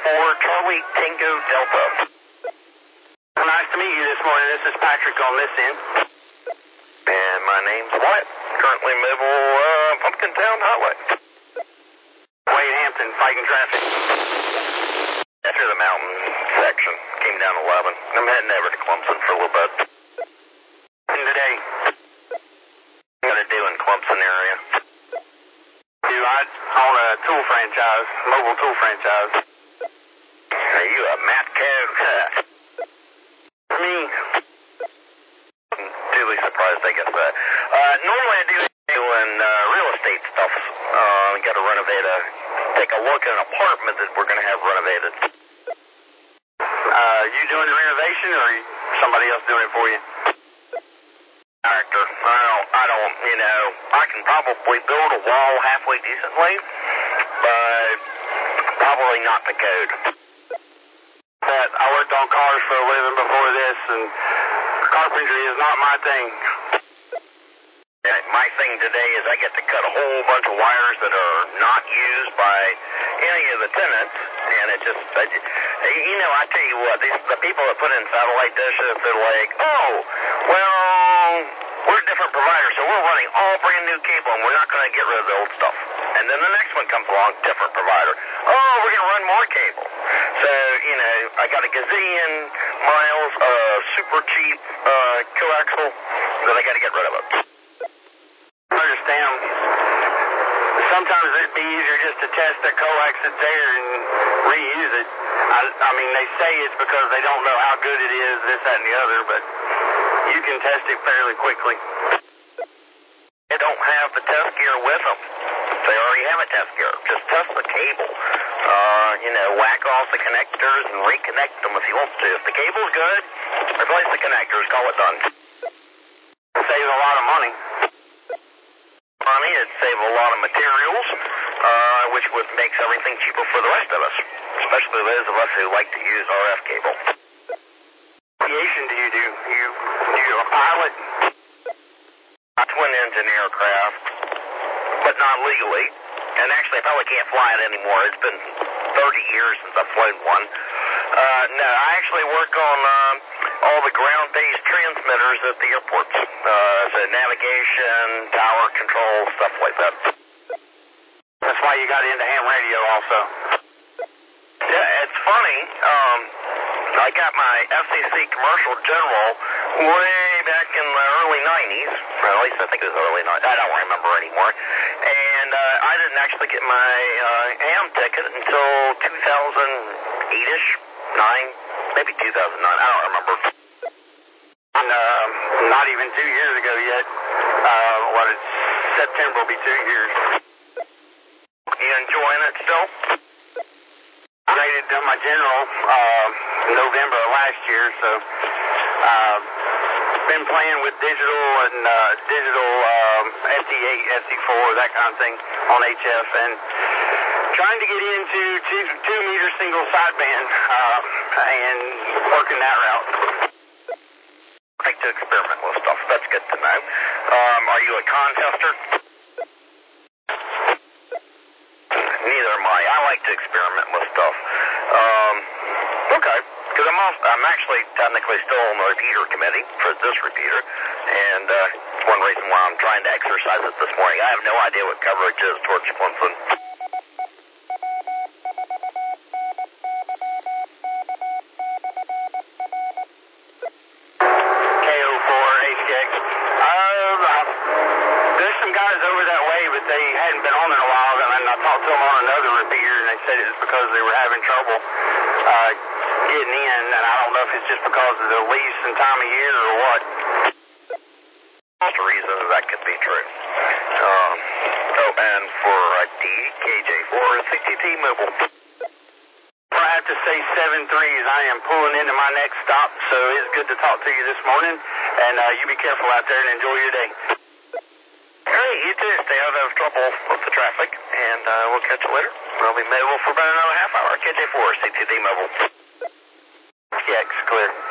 Charlie Tango Delta. Nice to meet you this morning. This is Patrick on this end. And my name's Wyatt. Currently mobile Pumpkin Town Highway. Wade Hampton, fighting traffic. After the mountain section. Came down 11. I'm heading over to Clemson for a little bit. And today? What I do in Clemson area. I own a tool franchise, mobile tool franchise. Are you a Matco? Me? Duly surprised, I guess. Normally I do doing real estate stuff. Got to renovate take a look at an apartment that we're going to have renovated. You doing the renovation or somebody else doing it for you? Character. I don't, I can probably build a wall halfway decently, but probably not the code. But I worked on cars for a living before this, and carpentry is not my thing. My thing today is I get to cut a whole bunch of wires that are not used by any of the tenants, and it just, I tell you what, the people that put in satellite dishes, they're like, oh, well, we're a different provider, so we're running all brand new cable, and we're not going to get rid of the old stuff. And then the next one comes along, different provider. Oh, we're going to run more cable. So, I got a gazillion miles of super cheap coaxial that I got to get rid of it. I understand. Sometimes it'd be easier just to test the coax that's there and reuse it. I mean, they say it's because they don't know how good it is, this, that, and the other, but you can test it fairly quickly. They don't have the test gear with them. They already have a test gear. Just test the cable. Whack off the connectors and reconnect them if you want to. If the cable's good, replace the connectors, call it done. Saves a lot of money. It'd save a lot of materials, which would make everything cheaper for the rest of us, especially those of us who like to use RF cable. What aviation do you do? You a pilot? Twin engine aircraft, but not legally. And actually, I probably can't fly it anymore. It's been 30 years since I've flown one. No, I actually work on all the ground-based transmitters at the airports. So navigation, tower control, stuff like that. That's why you got into ham radio also. Yeah, it's funny. I got my FCC commercial general way back in the early 90s. Or at least I think it was early 90s. I don't remember anymore. And I didn't actually get my ham ticket until 2008-ish, 9, maybe 2009. I don't remember. And, not even 2 years ago yet. September will be 2 years. You enjoying it still? I rated my general November of last year, so been playing with digital and digital SE8, SE4, that kind of thing on HF, and trying to get into 2-meter single sideband and working that route. I like to experiment with stuff. That's good to know. Are you a contester? Neither am I. I like to experiment with stuff. Okay. Because I'm actually technically still on the repeater committee for this repeater, and it's one reason why I'm trying to exercise it this morning. I have no idea what coverage is towards Clemson. There's some guys over that way, but they hadn't been on in a while, and I talked to them on another repeater, and they said it was because they were having trouble getting in, and I don't know if it's just because of the lease and time of year or what. Most reasons that could be true. And for DKJ4 CTT Mobile. I have to say 7-3s. I am pulling into my next stop, so it's good to talk to you this morning, and you be careful out there and enjoy your day. Hey, you too. Stay out of trouble with the traffic, and we'll catch you later. I'll be mobile for about another half hour. KJ4 CTT Mobile. CX clear.